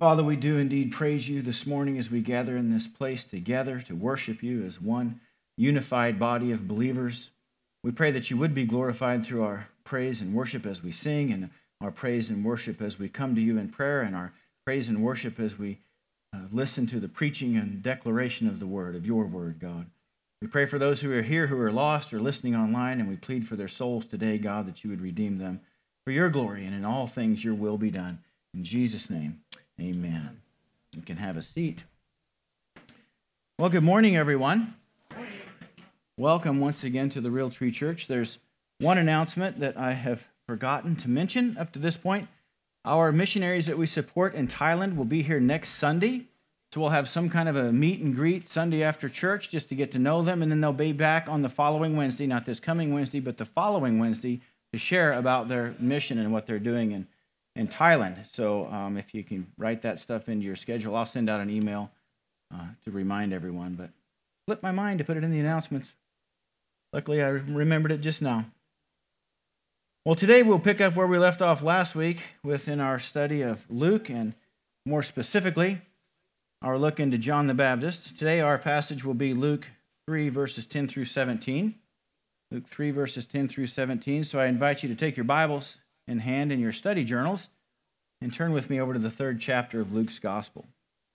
Father, we do indeed praise you this morning as we gather in this place together to worship you as one unified body of believers. We pray that you would be glorified through our praise and worship as we sing, and our praise and worship as we come to you in prayer, and our praise and worship as we listen to the preaching and declaration of the word, of your word, God. We pray for those who are here who are lost or listening online, and we plead for their souls today, God, that you would redeem them for your glory, and in all things your will be done. In Jesus' name, amen. You can have a seat. Well, good morning, everyone. Welcome once again to the Real Tree Church. There's one announcement that I have forgotten to mention up to this point. Our missionaries that we support in Thailand will be here next Sunday. So we'll have some kind of a meet and greet Sunday after church just to get to know them. And then they'll be back on the following Wednesday, not this coming Wednesday, but the following Wednesday, to share about their mission and what they're doing in Thailand. So if you can write that stuff into your schedule, I'll send out an email to remind everyone. But slipped my mind to put it in the announcements. Luckily, I remembered it just now. Well, today we'll pick up where we left off last week within our study of Luke, and more specifically, our look into John the Baptist. Today our passage will be Luke 3, verses 10 through 17. Luke 3, verses 10 through 17. So I invite you to take your Bibles in hand in your study journals and turn with me over to the 3rd chapter of Luke's Gospel.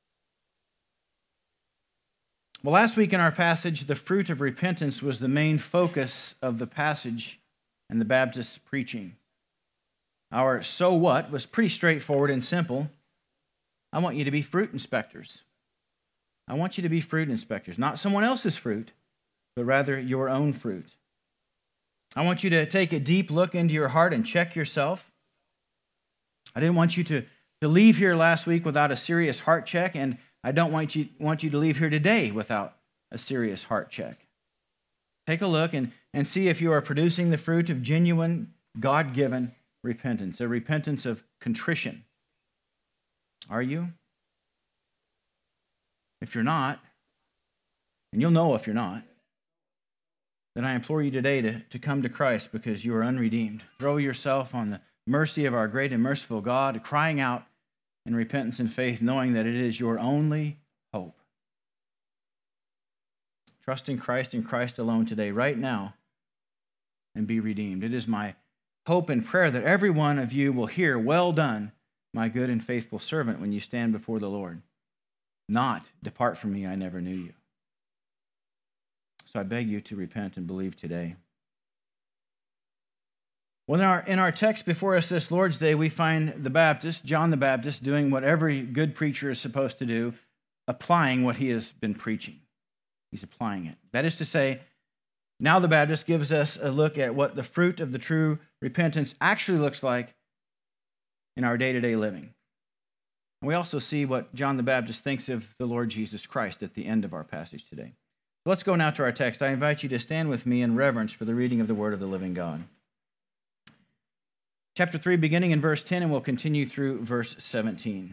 Well, last week in our passage, the fruit of repentance was the main focus of the passage and the Baptist's preaching. Our so what was pretty straightforward and simple. I want you to be fruit inspectors. I want you to be fruit inspectors, not someone else's fruit, but rather your own fruit. I want you to take a deep look into your heart and check yourself. I didn't want you to leave here last week without a serious heart check, and I don't want you to leave here today without a serious heart check. Take a look and see if you are producing the fruit of genuine, God-given repentance, a repentance of contrition. Are you? If you're not, and you'll know if you're not, then I implore you today to come to Christ because you are unredeemed. Throw yourself on the mercy of our great and merciful God, crying out in repentance and faith, knowing that it is your only hope. Trust in Christ and Christ alone today, right now, and be redeemed. It is my hope and prayer that every one of you will hear, "Well done, my good and faithful servant," when you stand before the Lord. Not, "Depart from me, I never knew you." So I beg you to repent and believe today. Well, in our text before us this Lord's Day, we find the Baptist, John the Baptist, doing what every good preacher is supposed to do, applying what he has been preaching. He's applying it. That is to say, now the Baptist gives us a look at what the fruit of the true repentance actually looks like in our day-to-day living. We also see what John the Baptist thinks of the Lord Jesus Christ at the end of our passage today. So let's go now to our text. I invite you to stand with me in reverence for the reading of the word of the living God. Chapter 3, beginning in verse 10, and we'll continue through verse 17.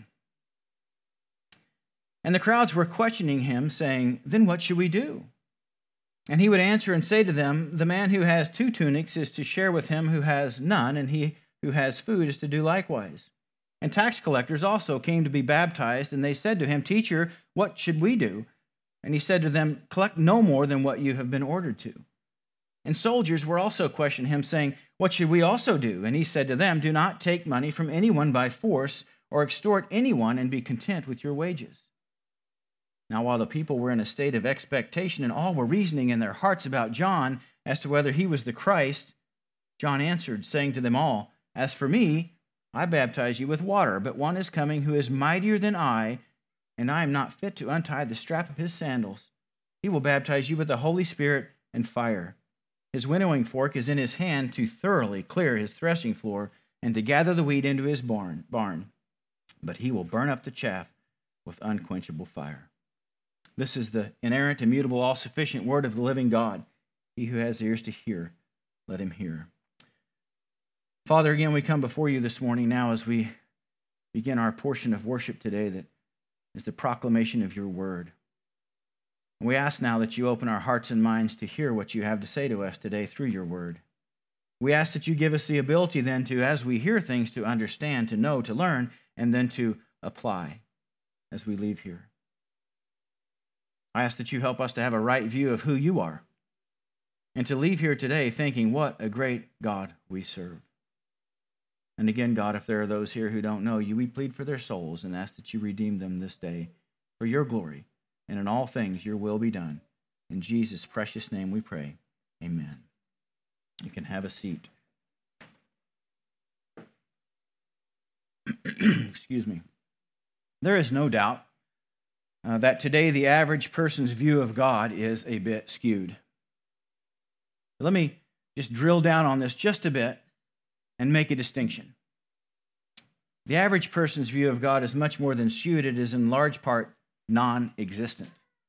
And the crowds were questioning him, saying, "Then what should we do?" And he would answer and say to them, "The man who has 2 tunics is to share with him who has none, and he who has food is to do likewise." And tax collectors also came to be baptized, and they said to him, "Teacher, what should we do?" And he said to them, "Collect no more than what you have been ordered to." And soldiers were also questioning him, saying, "What should we also do?" And he said to them, "Do not take money from anyone by force or extort anyone, and be content with your wages." Now while the people were in a state of expectation and all were reasoning in their hearts about John as to whether he was the Christ, John answered, saying to them all, "As for me, I baptize you with water, but one is coming who is mightier than I, and I am not fit to untie the strap of his sandals. He will baptize you with the Holy Spirit and fire. His winnowing fork is in his hand to thoroughly clear his threshing floor and to gather the wheat into his barn. But he will burn up the chaff with unquenchable fire." This is the inerrant, immutable, all-sufficient word of the living God. He who has ears to hear, let him hear. Father, again, we come before you this morning now as we begin our portion of worship today that is the proclamation of your word. And we ask now that you open our hearts and minds to hear what you have to say to us today through your word. We ask that you give us the ability then to, as we hear things, to understand, to know, to learn, and then to apply. as we leave here. I ask that you help us to have a right view of who you are and to leave here today thinking, what a great God we serve. And again, God, if there are those here who don't know you, we plead for their souls and ask that you redeem them this day for your glory, and in all things your will be done. In Jesus' precious name we pray. Amen. You can have a seat. Excuse me. There is no doubt that today the average person's view of God is a bit skewed. Let me just drill down on this just a bit and make a distinction. The average person's view of God is much more than skewed. It is in large part non-existent.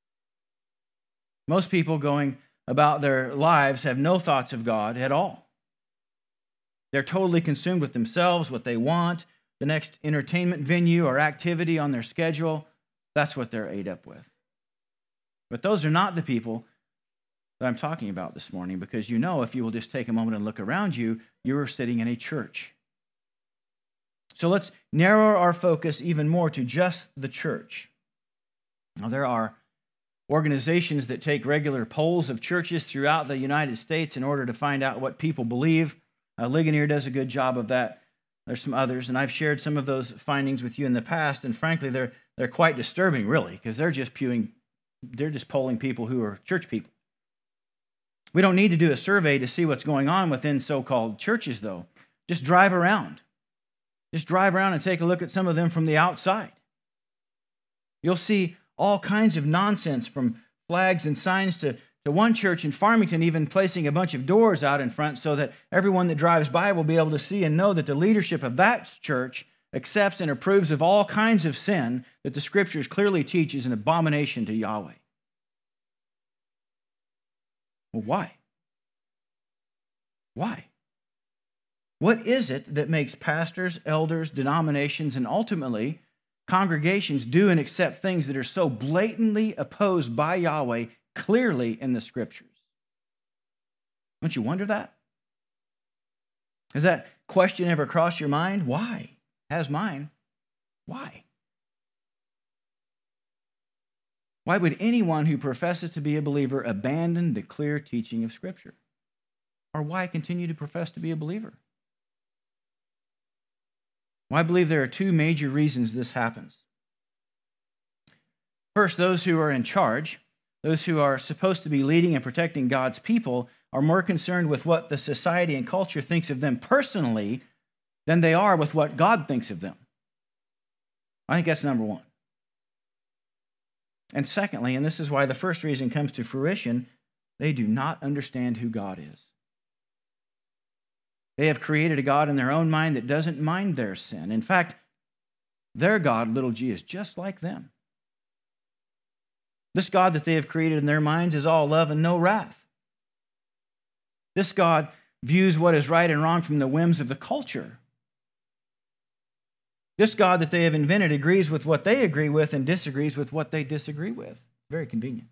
Most people going about their lives have no thoughts of God at all. They're totally consumed with themselves, what they want, the next entertainment venue or activity on their schedule. That's what they're ate up with. But those are not the people that I'm talking about this morning, because you know, if you will just take a moment and look around you, you're sitting in a church. So let's narrow our focus even more to just the church. Now, there are organizations that take regular polls of churches throughout the United States in order to find out what people believe. Ligonier does a good job of that. There's some others, and I've shared some of those findings with you in the past, and frankly, they're quite disturbing, really, because they're just polling people who are church people. We don't need to do a survey to see what's going on within so-called churches, though. Just drive around. Just drive around and take a look at some of them from the outside. You'll see all kinds of nonsense, from flags and signs to one church in Farmington even placing a bunch of doors out in front so that everyone that drives by will be able to see and know that the leadership of that church accepts and approves of all kinds of sin that the Scriptures clearly teach is an abomination to Yahweh. Well, why? Why? What is it that makes pastors, elders, denominations, and ultimately congregations do and accept things that are so blatantly opposed by Yahweh clearly in the Scriptures? Don't you wonder that? Has that question ever crossed your mind? Why? Has mine. Why? Why would anyone who professes to be a believer abandon the clear teaching of Scripture? Or why continue to profess to be a believer? Well, I believe there are two major reasons this happens. First, those who are in charge, those who are supposed to be leading and protecting God's people, are more concerned with what the society and culture thinks of them personally than they are with what God thinks of them. I think that's number one. And secondly, and this is why the first reason comes to fruition, they do not understand who God is. They have created a God in their own mind that doesn't mind their sin. In fact, their God, little g, is just like them. This God that they have created in their minds is all love and no wrath. This God views what is right and wrong from the whims of the culture. This God that they have invented agrees with what they agree with and disagrees with what they disagree with. Very convenient.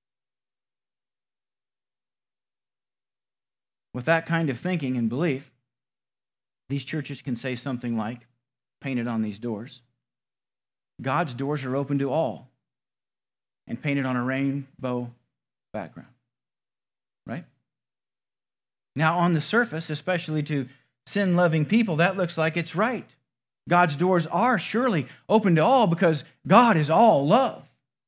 With that kind of thinking and belief, these churches can say something like, painted on these doors, God's doors are open to all, and painted on a rainbow background. Right? Now, on the surface, especially to sin-loving people, that looks like it's right. God's doors are surely open to all because God is all love.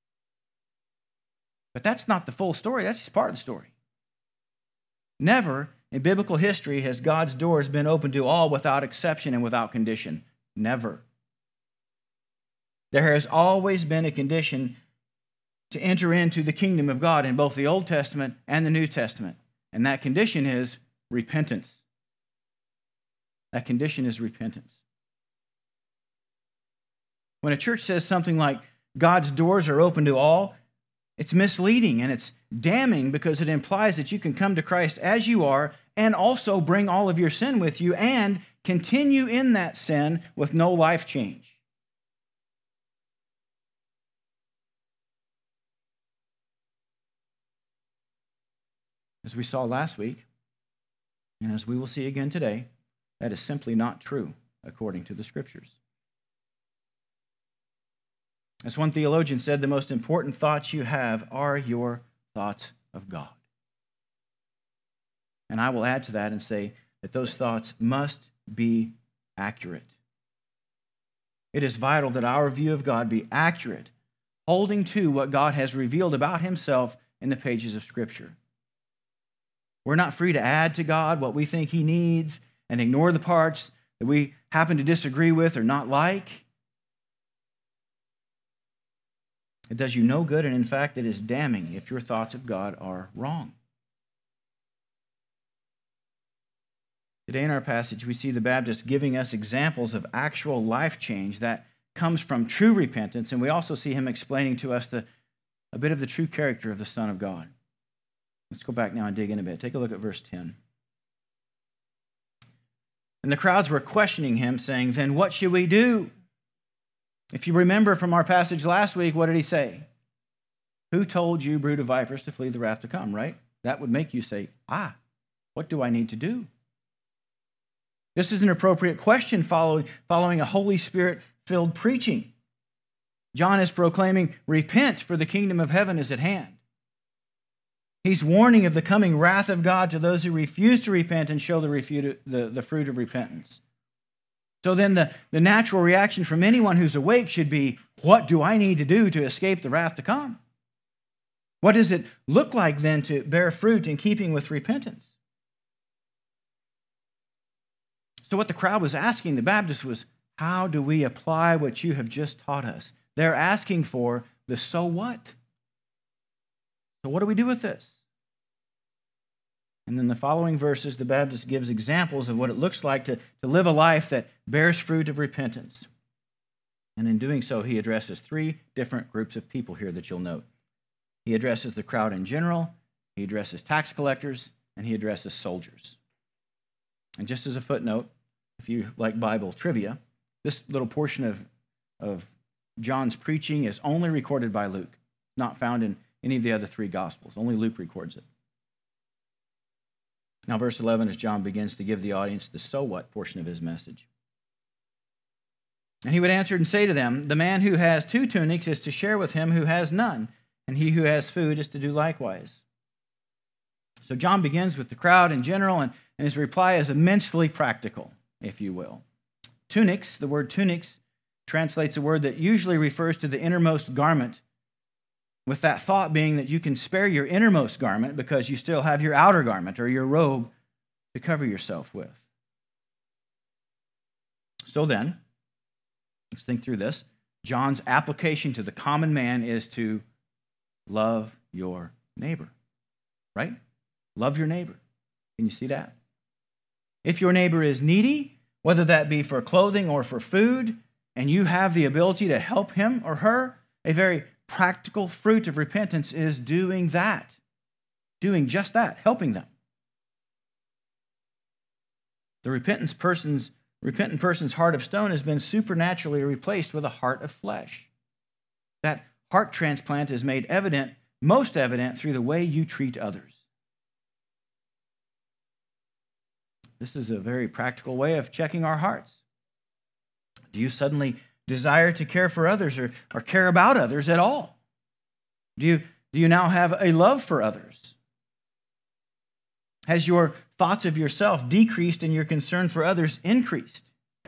But that's not the full story. That's just part of the story. Never in biblical history has God's doors been open to all without exception and without condition. Never. There has always been a condition to enter into the kingdom of God in both the Old Testament and the New Testament. And that condition is repentance. That condition is repentance. When a church says something like, God's doors are open to all, it's misleading and it's damning because it implies that you can come to Christ as you are and also bring all of your sin with you and continue in that sin with no life change. As we saw last week, and as we will see again today, that is simply not true according to the Scriptures. As one theologian said, the most important thoughts you have are your thoughts of God. And I will add to that and say that those thoughts must be accurate. It is vital that our view of God be accurate, holding to what God has revealed about himself in the pages of Scripture. We're not free to add to God what we think he needs and ignore the parts that we happen to disagree with or not like. It does you no good, and in fact, it is damning if your thoughts of God are wrong. Today in our passage, we see the Baptist giving us examples of actual life change that comes from true repentance, and we also see him explaining to us a bit of the true character of the Son of God. Let's go back now and dig in a bit. Take a look at verse 10. And the crowds were questioning him, saying, "Then what should we do?" If you remember from our passage last week, what did he say? "Who told you, brood of vipers, to flee the wrath to come," right? That would make you say, what do I need to do? This is an appropriate question following a Holy Spirit-filled preaching. John is proclaiming, "Repent, for the kingdom of heaven is at hand." He's warning of the coming wrath of God to those who refuse to repent and show the fruit of repentance. So then the natural reaction from anyone who's awake should be, what do I need to do to escape the wrath to come? What does it look like then to bear fruit in keeping with repentance? So what the crowd was asking the Baptist was, how do we apply what you have just taught us? They're asking for the so what. So what do we do with this? And in the following verses, the Baptist gives examples of what it looks like to live a life that bears fruit of repentance. And in doing so, he addresses three different groups of people here that you'll note. He addresses the crowd in general, he addresses tax collectors, and he addresses soldiers. And just as a footnote, if you like Bible trivia, this little portion of John's preaching is only recorded by Luke, not found in any of the other three Gospels. Only Luke records it. Now, verse 11, as John begins to give the audience the so what portion of his message. And he would answer and say to them, "The man who has 2 tunics is to share with him who has none, and he who has food is to do likewise." So John begins with the crowd in general, and his reply is immensely practical, if you will. Tunics, the word tunics, translates a word that usually refers to the innermost garment, with that thought being that you can spare your innermost garment because you still have your outer garment or your robe to cover yourself with. So then, let's think through this. John's application to the common man is to love your neighbor, right? Love your neighbor. Can you see that? If your neighbor is needy, whether that be for clothing or for food, and you have the ability to help him or her, a very practical fruit of repentance is doing that. Doing just that, helping them. The repentant person's heart of stone has been supernaturally replaced with a heart of flesh. That heart transplant is made evident, most evident, through the way you treat others. This is a very practical way of checking our hearts. Do you suddenly desire to care for others or care about others at all? Do you now have a love for others? Has your thoughts of yourself decreased and your concern for others increased?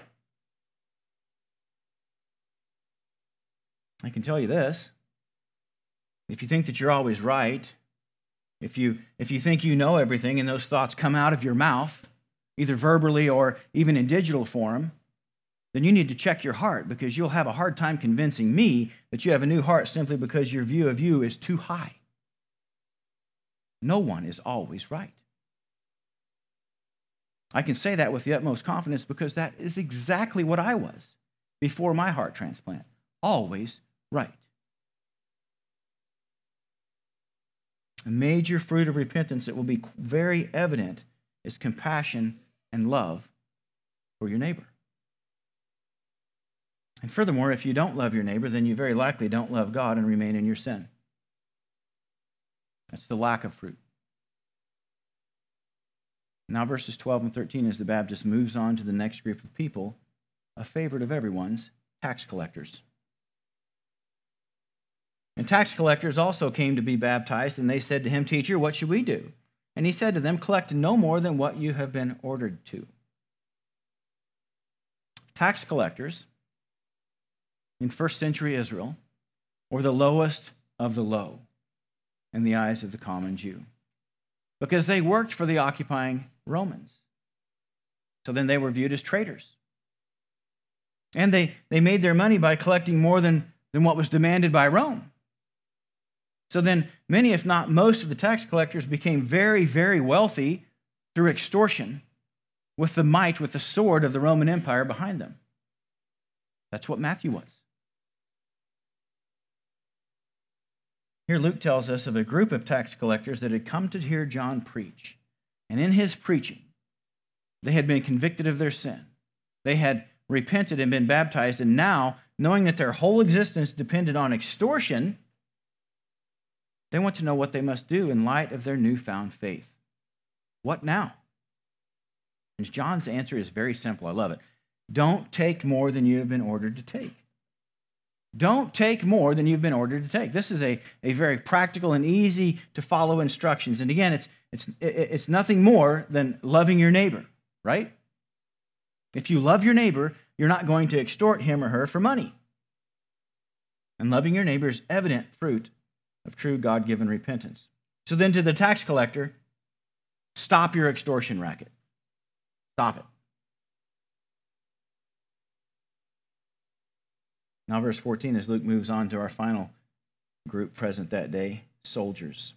I can tell you this. If you think that you're always right, if you think you know everything and those thoughts come out of your mouth, either verbally or even in digital form, then you need to check your heart, because you'll have a hard time convincing me that you have a new heart simply because your view of you is too high. No one is always right. I can say that with the utmost confidence because that is exactly what I was before my heart transplant. Always right. A major fruit of repentance that will be very evident is compassion and love for your neighbor. And furthermore, if you don't love your neighbor, then you very likely don't love God and remain in your sin. That's the lack of fruit. Now, verses 12 and 13, as the Baptist moves on to the next group of people, a favorite of everyone's, tax collectors. And tax collectors also came to be baptized, and they said to him, "Teacher, what should we do?" And he said to them, "Collect no more than what you have been ordered to." Tax collectors in first century Israel were the lowest of the low in the eyes of the common Jew, because they worked for the occupying Romans. So then they were viewed as traitors. And they made their money by collecting more than what was demanded by Rome. So then many, if not most, of the tax collectors became very, very wealthy through extortion with the might, with the sword of the Roman Empire behind them. That's what Matthew was. Here Luke tells us of a group of tax collectors that had come to hear John preach. And in his preaching, they had been convicted of their sin. They had repented and been baptized, and now, knowing that their whole existence depended on extortion, they want to know what they must do in light of their newfound faith. What now? And John's answer is very simple. I love it. Don't take more than you have been ordered to take. Don't take more than you've been ordered to take. This is a very practical and easy to follow instructions. And again, it's nothing more than loving your neighbor, right? If you love your neighbor, you're not going to extort him or her for money. And loving your neighbor is evident fruit of true God-given repentance. So then to the tax collector, stop your extortion racket. Stop it. Now verse 14, as Luke moves on to our final group present that day, soldiers.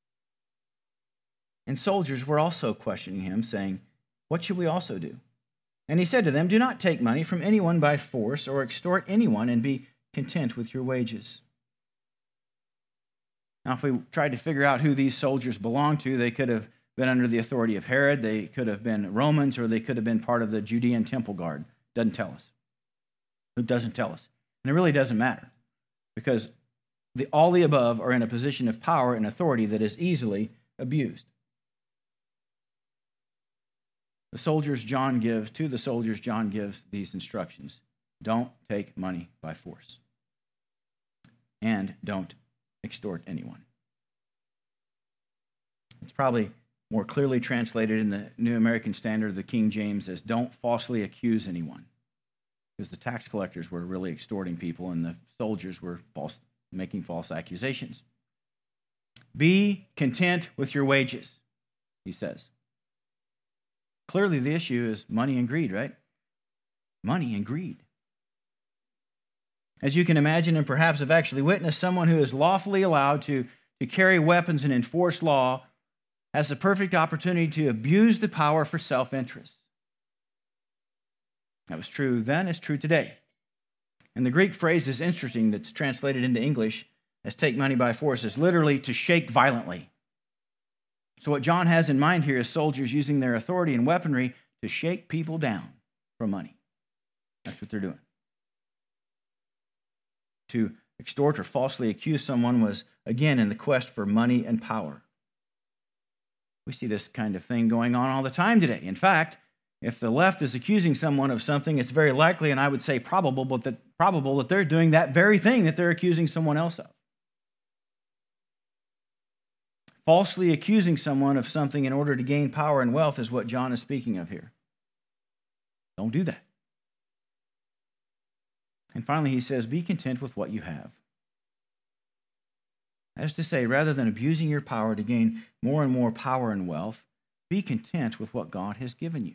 And soldiers were also questioning him, saying, "What should we also do?" And he said to them, "Do not take money from anyone by force or extort anyone, and be content with your wages." Now, if we tried to figure out who these soldiers belonged to, they could have been under the authority of Herod, they could have been Romans, or they could have been part of the Judean temple guard. Doesn't tell us. It doesn't tell us. And it really doesn't matter, because all the above are in a position of power and authority that is easily abused. To the soldiers, John gives these instructions. Don't take money by force. And don't extort anyone. It's probably more clearly translated in the New American Standard, the King James, as don't falsely accuse anyone. Because the tax collectors were really extorting people and the soldiers were making false accusations. Be content with your wages, he says. Clearly the issue is money and greed, right? Money and greed. As you can imagine, and perhaps have actually witnessed, someone who is lawfully allowed to carry weapons and enforce law has the perfect opportunity to abuse the power for self-interest. That was true then, it's true today. And the Greek phrase is interesting that's translated into English as take money by force is literally to shake violently. So what John has in mind here is soldiers using their authority and weaponry to shake people down for money. That's what they're doing. To extort or falsely accuse someone was, again, in the quest for money and power. We see this kind of thing going on all the time today. In fact, if the left is accusing someone of something, it's very likely, and I would say probable that they're doing that very thing that they're accusing someone else of. Falsely accusing someone of something in order to gain power and wealth is what John is speaking of here. Don't do that. And finally, he says, be content with what you have. That is to say, rather than abusing your power to gain more and more power and wealth, be content with what God has given you.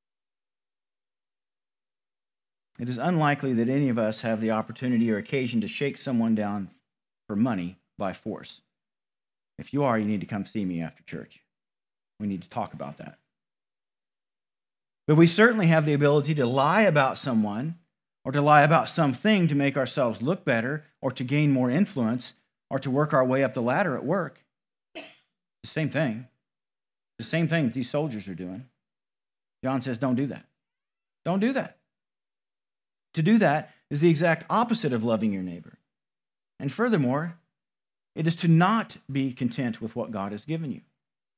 It is unlikely that any of us have the opportunity or occasion to shake someone down for money by force. If you are, you need to come see me after church. We need to talk about that. But we certainly have the ability to lie about someone or to lie about something to make ourselves look better or to gain more influence or to work our way up the ladder at work. The same thing. The same thing that these soldiers are doing. John says, don't do that. Don't do that. To do that is the exact opposite of loving your neighbor. And furthermore, it is to not be content with what God has given you.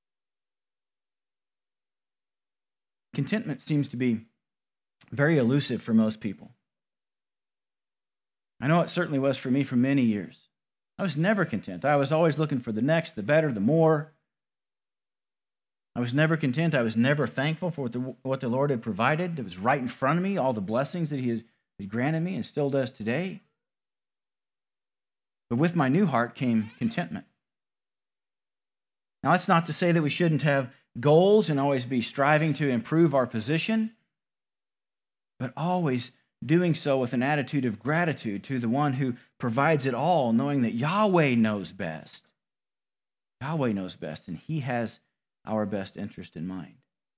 Contentment seems to be very elusive for most people. I know it certainly was for me for many years. I was never content. I was always looking for the next, the better, the more. I was never content. I was never thankful for what the Lord had provided. It was right in front of me, all the blessings that He had granted me and still does today. But with my new heart came contentment. Now, that's not to say that we shouldn't have goals and always be striving to improve our position, but always doing so with an attitude of gratitude to the one who provides it all, knowing that Yahweh knows best. Yahweh knows best, and He has our best interest in mind.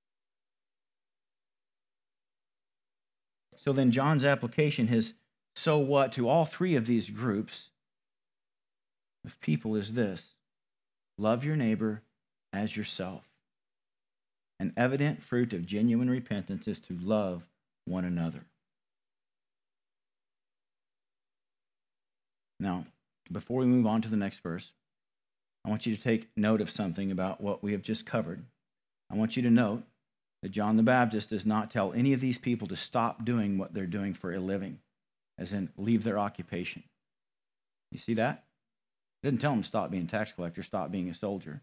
So then John's application, his so what to all three of these groups of people is this: love your neighbor as yourself. An evident fruit of genuine repentance is to love one another. Now, before we move on to the next verse, I want you to take note of something about what we have just covered. I want you to note that John the Baptist does not tell any of these people to stop doing what they're doing for a living, as in leave their occupation. You see that? He didn't tell them to stop being a tax collector, stop being a soldier.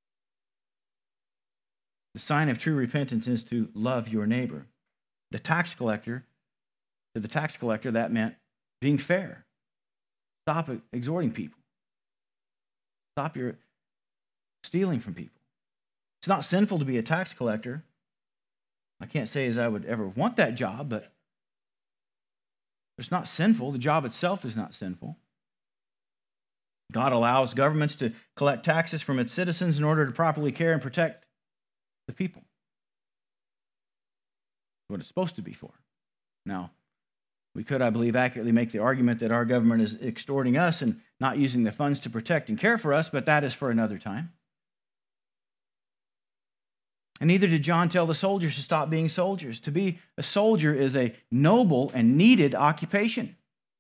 The sign of true repentance is to love your neighbor. To the tax collector, that meant being fair. Stop exhorting people. Stop your stealing from people. It's not sinful to be a tax collector. I can't say as I would ever want that job, but it's not sinful. The job itself is not sinful. God allows governments to collect taxes from its citizens in order to properly care and protect the people. That's what it's supposed to be for. Now, we could, I believe, accurately make the argument that our government is extorting us and not using the funds to protect and care for us, but that is for another time. And neither did John tell the soldiers to stop being soldiers. To be a soldier is a noble and needed occupation.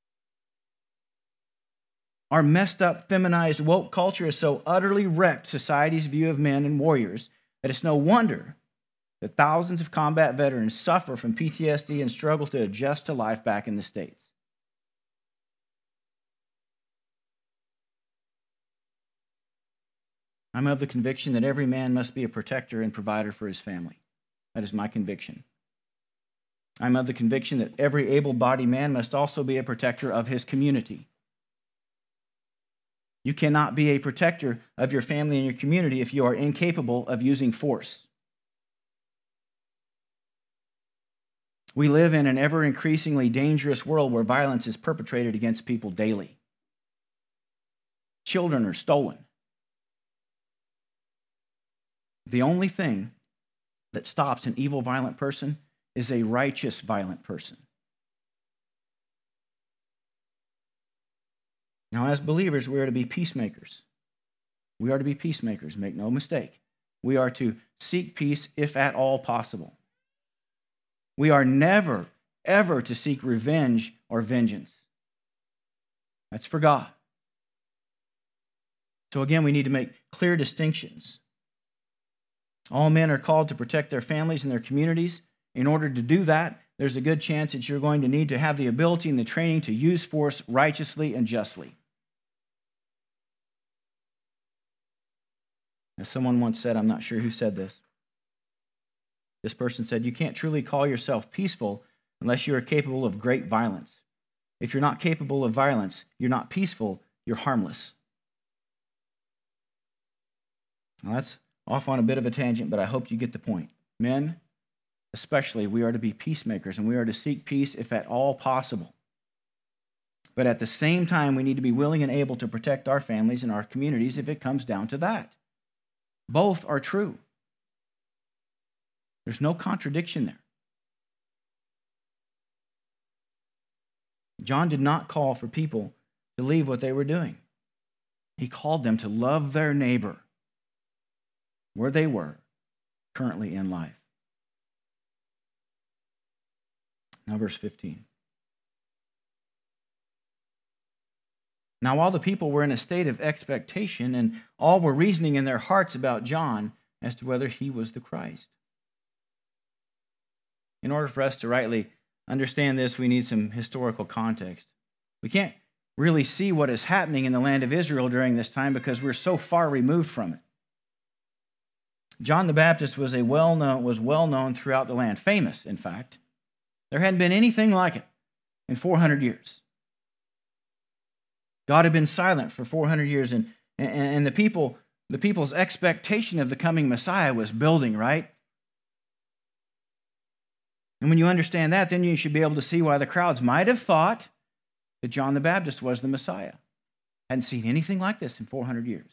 Our messed up, feminized, woke culture has so utterly wrecked society's view of men and warriors that it's no wonder that thousands of combat veterans suffer from PTSD and struggle to adjust to life back in the States. I'm of the conviction that every man must be a protector and provider for his family. That is my conviction. I'm of the conviction that every able-bodied man must also be a protector of his community. You cannot be a protector of your family and your community if you are incapable of using force. We live in an ever-increasingly dangerous world where violence is perpetrated against people daily. Children are stolen. The only thing that stops an evil, violent person is a righteous, violent person. Now, as believers, we are to be peacemakers. We are to be peacemakers, make no mistake. We are to seek peace if at all possible. We are never, ever to seek revenge or vengeance. That's for God. So again, we need to make clear distinctions. All men are called to protect their families and their communities. In order to do that, there's a good chance that you're going to need to have the ability and the training to use force righteously and justly. As someone once said, I'm not sure who said this. This person said, you can't truly call yourself peaceful unless you are capable of great violence. If you're not capable of violence, you're not peaceful, you're harmless. Now that's off on a bit of a tangent, but I hope you get the point. Men, especially, we are to be peacemakers, and we are to seek peace if at all possible. But at the same time, we need to be willing and able to protect our families and our communities if it comes down to that. Both are true. There's no contradiction there. John did not call for people to leave what they were doing. He called them to love their neighbor where they were currently in life. Now, verse 15. Now, while the people were in a state of expectation, and all were reasoning in their hearts about John as to whether he was the Christ. In order for us to rightly understand this, we need some historical context. We can't really see what is happening in the land of Israel during this time because we're so far removed from it. John the Baptist was well known throughout the land, famous, in fact. There hadn't been anything like it in 400 years. God had been silent for 400 years, and the people's expectation of the coming Messiah was building, right? And when you understand that, then you should be able to see why the crowds might have thought that John the Baptist was the Messiah. Hadn't seen anything like this in 400 years.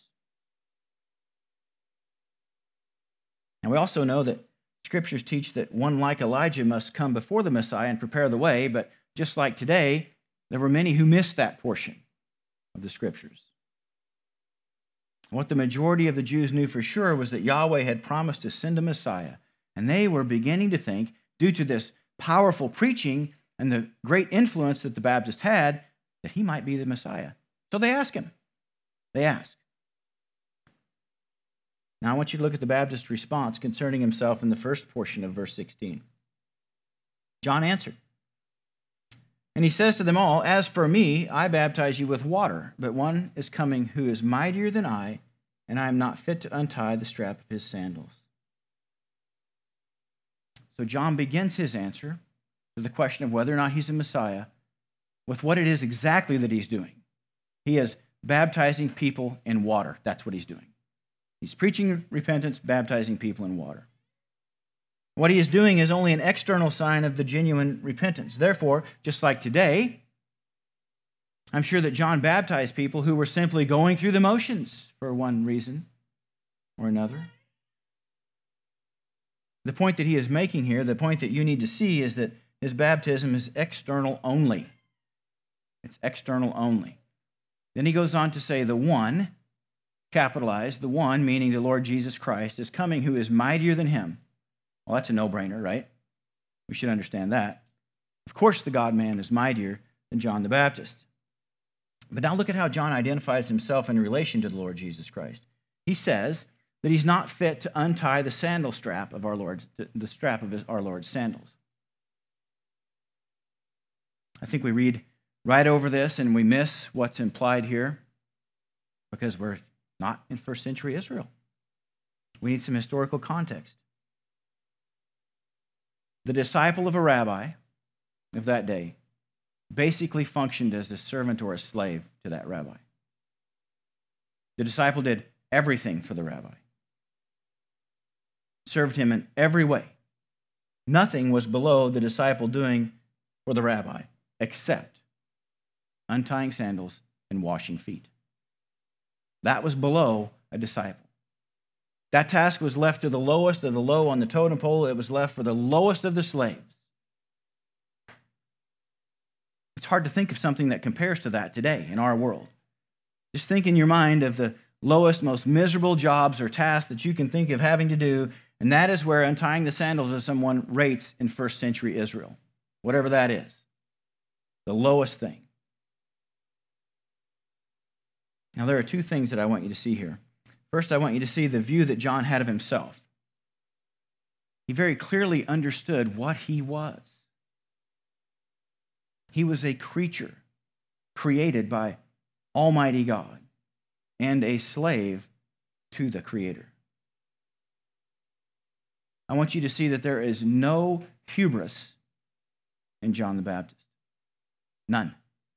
And we also know that Scriptures teach that one like Elijah must come before the Messiah and prepare the way, but just like today, there were many who missed that portion of the Scriptures. What the majority of the Jews knew for sure was that Yahweh had promised to send a Messiah, and they were beginning to think, due to this powerful preaching and the great influence that the Baptist had, that he might be the Messiah. So they asked him. They asked. Now I want you to look at the Baptist's response concerning himself in the first portion of verse 16. John answered, and he says to them all, "As for me, I baptize you with water, but one is coming who is mightier than I, and I am not fit to untie the strap of his sandals." So John begins his answer to the question of whether or not he's a Messiah with what it is exactly that he's doing. He is baptizing people in water. That's what he's doing. He's preaching repentance, baptizing people in water. What he is doing is only an external sign of the genuine repentance. Therefore, just like today, I'm sure that John baptized people who were simply going through the motions for one reason or another. The point that he is making here, the point that you need to see, is that his baptism is external only. It's external only. Then he goes on to say the one, capitalized, the one, meaning the Lord Jesus Christ, is coming who is mightier than him. Well, that's a no-brainer, right? We should understand that. Of course, the God-man is mightier than John the Baptist. But now look at how John identifies himself in relation to the Lord Jesus Christ. He says that he's not fit to untie the sandal strap of our Lord, the strap of our Lord's sandals. I think we read right over this and we miss what's implied here because we're not in first century Israel. We need some historical context. The disciple of a rabbi of that day basically functioned as a servant or a slave to that rabbi. The disciple did everything for the rabbi, served him in every way. Nothing was below the disciple doing for the rabbi except untying sandals and washing feet. That was below a disciple. That task was left to the lowest of the low on the totem pole. It was left for the lowest of the slaves. It's hard to think of something that compares to that today in our world. Just think in your mind of the lowest, most miserable jobs or tasks that you can think of having to do, and that is where untying the sandals of someone rates in first century Israel, whatever that is, the lowest thing. Now, there are two things that I want you to see here. First, I want you to see the view that John had of himself. He very clearly understood what he was. He was a creature created by Almighty God and a slave to the Creator. I want you to see that there is no hubris in John the Baptist. None.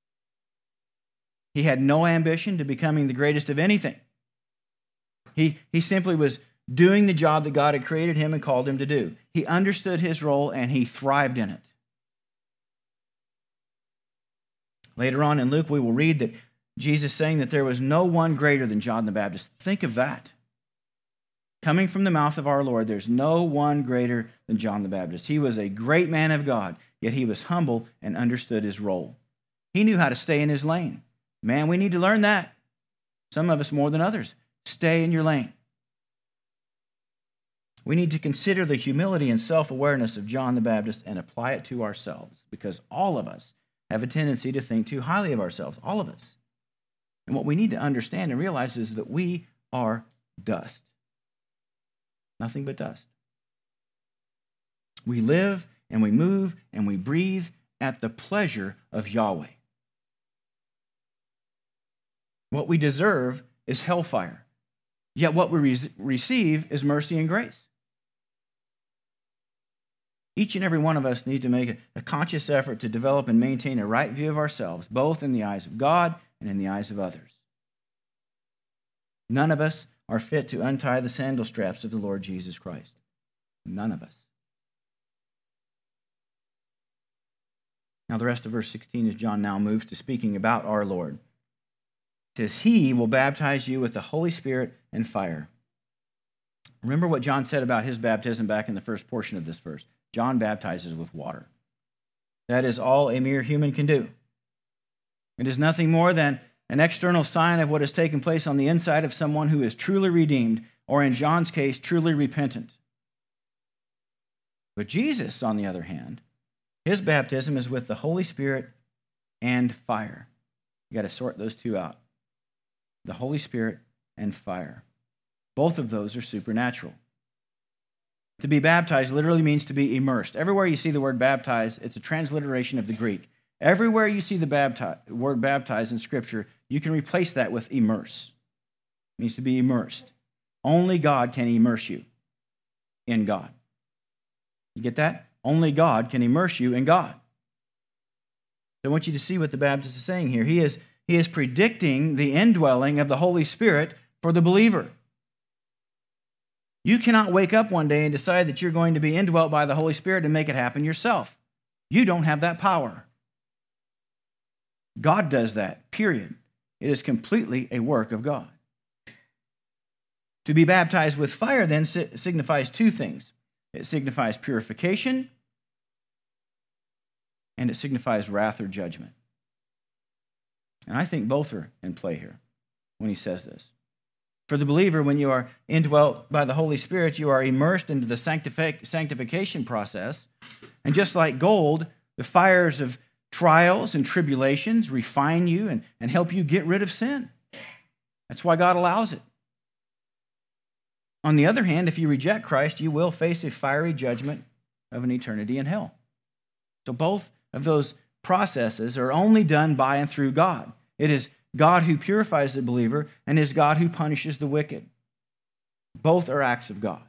He had no ambition to becoming the greatest of anything. He simply was doing the job that God had created him and called him to do. He understood his role and he thrived in it. Later on in Luke, we will read that Jesus saying that there was no one greater than John the Baptist. Think of that. Coming from the mouth of our Lord, there's no one greater than John the Baptist. He was a great man of God, yet he was humble and understood his role. He knew how to stay in his lane. Man, we need to learn that. Some of us more than others. Stay in your lane. We need to consider the humility and self-awareness of John the Baptist and apply it to ourselves, because all of us have a tendency to think too highly of ourselves, all of us. And what we need to understand and realize is that we are dust. Nothing but dust. We live and we move and we breathe at the pleasure of Yahweh. What we deserve is hellfire. Yet what we receive is mercy and grace. Each and every one of us need to make a conscious effort to develop and maintain a right view of ourselves, both in the eyes of God and in the eyes of others. None of us are fit to untie the sandal straps of the Lord Jesus Christ. None of us. Now the rest of verse 16 as John now moves to speaking about our Lord. It says, He will baptize you with the Holy Spirit and fire. Remember what John said about his baptism back in the first portion of this verse. John baptizes with water. That is all a mere human can do. It is nothing more than an external sign of what has taken place on the inside of someone who is truly redeemed, or in John's case, truly repentant. But Jesus, on the other hand, his baptism is with the Holy Spirit and fire. You got to sort those two out. The Holy Spirit and fire. Both of those are supernatural. To be baptized literally means to be immersed. Everywhere you see the word baptize, it's a transliteration of the Greek. Everywhere you see the word baptize in Scripture, you can replace that with immerse. It means to be immersed. Only God can immerse you in God. You get that? Only God can immerse you in God. So I want you to see what the Baptist is saying here. He is predicting the indwelling of the Holy Spirit for the believer. You cannot wake up one day and decide that you're going to be indwelt by the Holy Spirit and make it happen yourself. You don't have that power. God does that, period. It is completely a work of God. To be baptized with fire then signifies two things. It signifies purification, and it signifies wrath or judgment. And I think both are in play here when he says this. For the believer, when you are indwelt by the Holy Spirit, you are immersed into the sanctification process. And just like gold, the fires of trials and tribulations refine you and help you get rid of sin. That's why God allows it. On the other hand, if you reject Christ, you will face a fiery judgment of an eternity in hell. So both of those processes are only done by and through God. It is God who purifies the believer, and is God who punishes the wicked. Both are acts of God.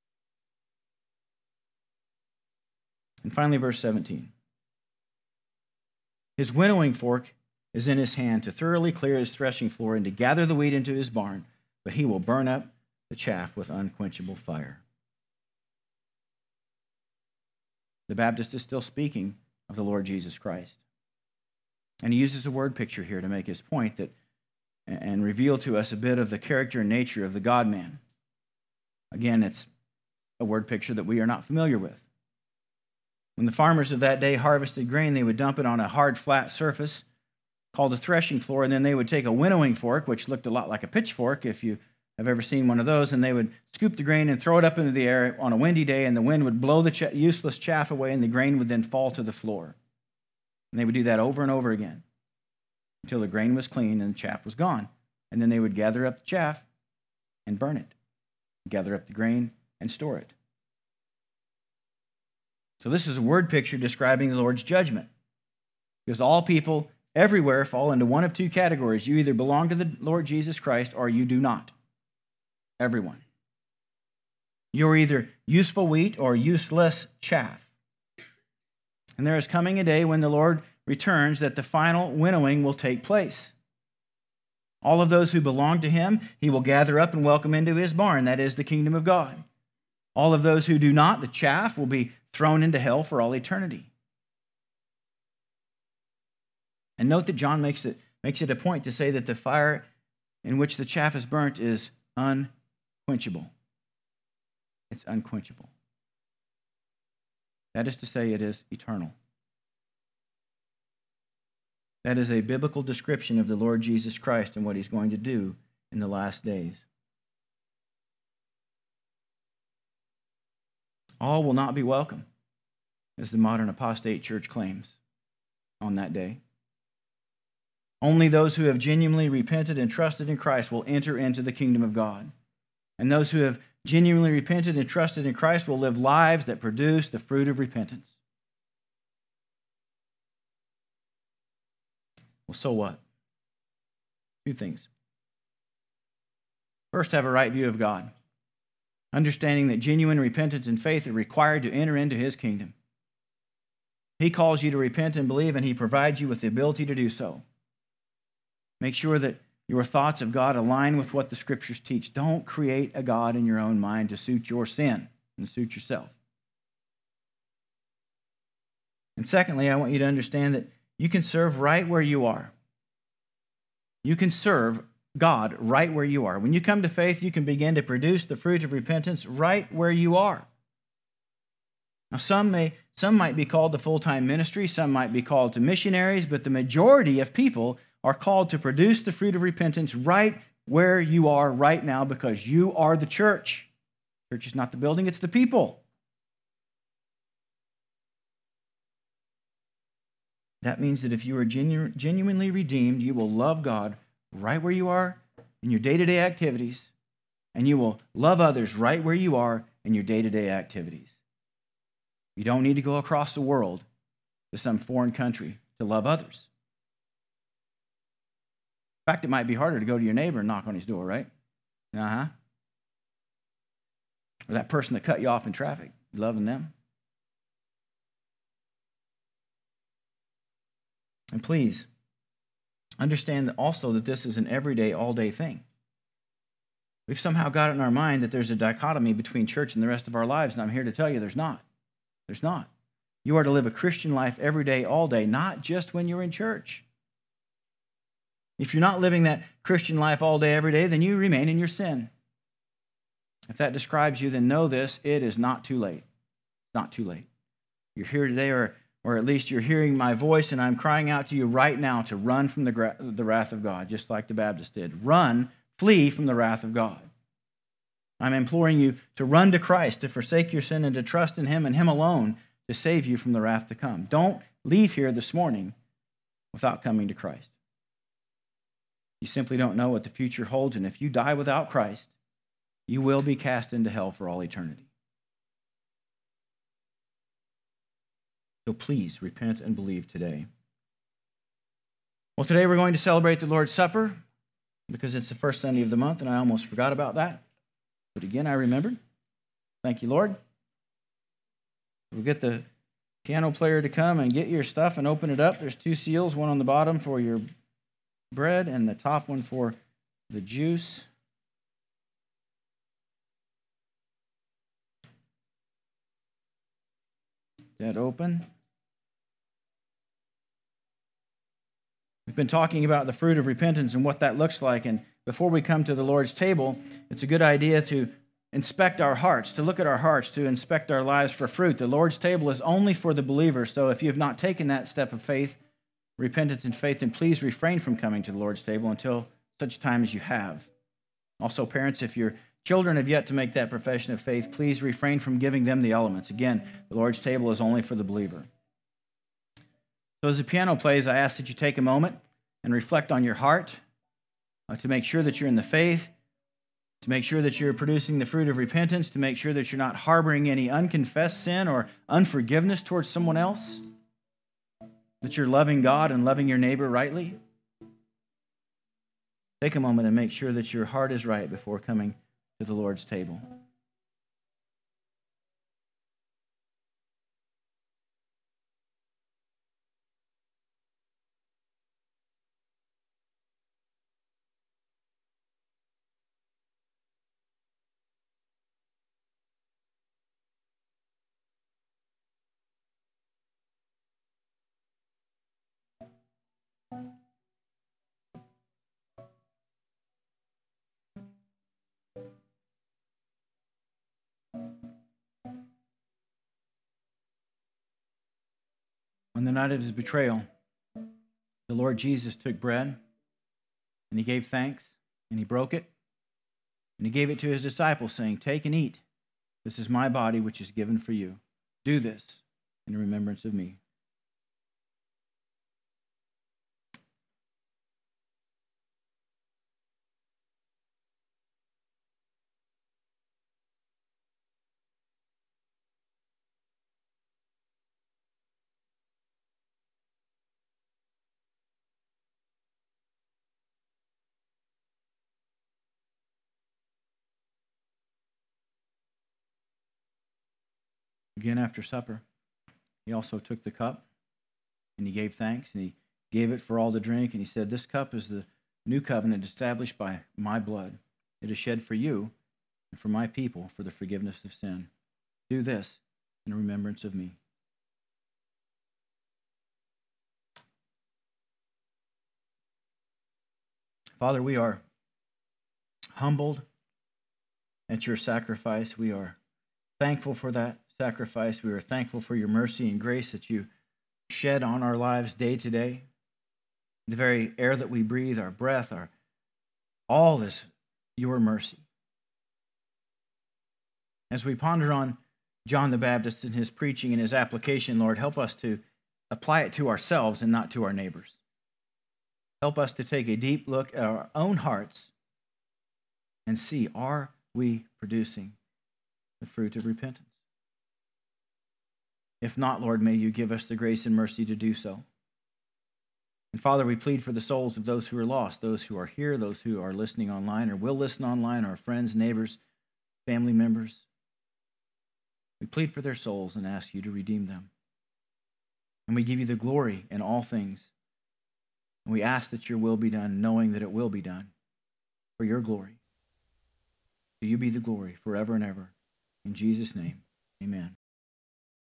And finally, verse 17. His winnowing fork is in his hand to thoroughly clear his threshing floor and to gather the wheat into his barn, but he will burn up the chaff with unquenchable fire. The Baptist is still speaking of the Lord Jesus Christ. And he uses a word picture here to make his point and reveal to us a bit of the character and nature of the God-man. Again, it's a word picture that we are not familiar with. When the farmers of that day harvested grain, they would dump it on a hard, flat surface called a threshing floor, and then they would take a winnowing fork, which looked a lot like a pitchfork if you have ever seen one of those, and they would scoop the grain and throw it up into the air on a windy day, and the wind would blow the useless chaff away, and the grain would then fall to the floor. And they would do that over and over again until the grain was clean and the chaff was gone. And then they would gather up the chaff and burn it, gather up the grain and store it. So this is a word picture describing the Lord's judgment. Because all people everywhere fall into one of two categories. You either belong to the Lord Jesus Christ or you do not. Everyone. You're either useful wheat or useless chaff. And there is coming a day when the Lord returns that the final winnowing will take place. All of those who belong to him, he will gather up and welcome into his barn. That is the kingdom of God. All of those who do not, the chaff, will be thrown into hell for all eternity. And note that John makes it a point to say that the fire in which the chaff is burnt is unquenchable. It's unquenchable. That is to say, it is eternal. That is a biblical description of the Lord Jesus Christ and what he's going to do in the last days. All will not be welcome, as the modern apostate church claims on that day. Only those who have genuinely repented and trusted in Christ will enter into the kingdom of God. And those who have genuinely repented and trusted in Christ will live lives that produce the fruit of repentance. Well, so what? Two things. First, have a right view of God, understanding that genuine repentance and faith are required to enter into his kingdom. He calls you to repent and believe, and he provides you with the ability to do so. Make sure that your thoughts of God align with what the Scriptures teach. Don't create a God in your own mind to suit your sin and suit yourself. And secondly, I want you to understand that you can serve right where you are. You can serve God right where you are. When you come to faith, you can begin to produce the fruit of repentance right where you are. Now, some might be called to full-time ministry, some might be called to missionaries, but the majority of people are called to produce the fruit of repentance right where you are right now, because you are the church. Church is not the building, it's the people. That means that if you are genuinely redeemed, you will love God right where you are in your day-to-day activities, and you will love others right where you are in your day-to-day activities. You don't need to go across the world to some foreign country to love others. In fact, it might be harder to go to your neighbor and knock on his door, right? Or that person that cut you off in traffic, you loving them? And please, understand that also that this is an everyday, all-day thing. We've somehow got it in our mind that there's a dichotomy between church and the rest of our lives, and I'm here to tell you there's not. There's not. You are to live a Christian life every day, all day, not just when you're in church. If you're not living that Christian life all day, every day, then you remain in your sin. If that describes you, then know this, it is not too late. Not too late. You're here today, or at least you're hearing my voice, and I'm crying out to you right now to run from the wrath of God, just like the Baptists did. Run, flee from the wrath of God. I'm imploring you to run to Christ, to forsake your sin, and to trust in him and him alone to save you from the wrath to come. Don't leave here this morning without coming to Christ. You simply don't know what the future holds, and if you die without Christ, you will be cast into hell for all eternity. So please repent and believe today. Well, today we're going to celebrate the Lord's Supper because it's the first Sunday of the month, and I almost forgot about that. But again, I remembered. Thank you, Lord. We'll get the piano player to come and get your stuff and open it up. There's 2 seals, one on the bottom for your bread and the top one for the juice. That open. We've been talking about the fruit of repentance and what that looks like, and before we come to the Lord's table, it's a good idea to inspect our hearts, to look at our hearts, to inspect our lives for fruit. The Lord's table is only for the believer, so if you have not taken that step of faith, repentance and faith, then please refrain from coming to the Lord's table until such time as you have. Also, parents, if your children have yet to make that profession of faith, please refrain from giving them the elements. Again, the Lord's table is only for the believer. So as the piano plays, I ask that you take a moment and reflect on your heart to make sure that you're in the faith, to make sure that you're producing the fruit of repentance, to make sure that you're not harboring any unconfessed sin or unforgiveness towards someone else, that you're loving God and loving your neighbor rightly. Take a moment and make sure that your heart is right before coming to the Lord's table. On the night of his betrayal, the Lord Jesus took bread, and he gave thanks, and he broke it, and he gave it to his disciples, saying, "Take and eat. This is my body, which is given for you. Do this in remembrance of me." Again, after supper, he also took the cup, and he gave thanks, and he gave it for all to drink, and he said, "This cup is the new covenant established by my blood. It is shed for you and for my people for the forgiveness of sin. Do this in remembrance of me." Father, we are humbled at your sacrifice. We are thankful for that sacrifice. We are thankful for your mercy and grace that you shed on our lives day to day. The very air that we breathe, our breath, all is your mercy. As we ponder on John the Baptist and his preaching and his application, Lord, help us to apply it to ourselves and not to our neighbors. Help us to take a deep look at our own hearts and see, are we producing the fruit of repentance? If not, Lord, may you give us the grace and mercy to do so. And Father, we plead for the souls of those who are lost, those who are here, those who are listening online or will listen online, our friends, neighbors, family members. We plead for their souls and ask you to redeem them. And we give you the glory in all things. And we ask that your will be done, knowing that it will be done for your glory. To you be the glory forever and ever. In Jesus' name, amen.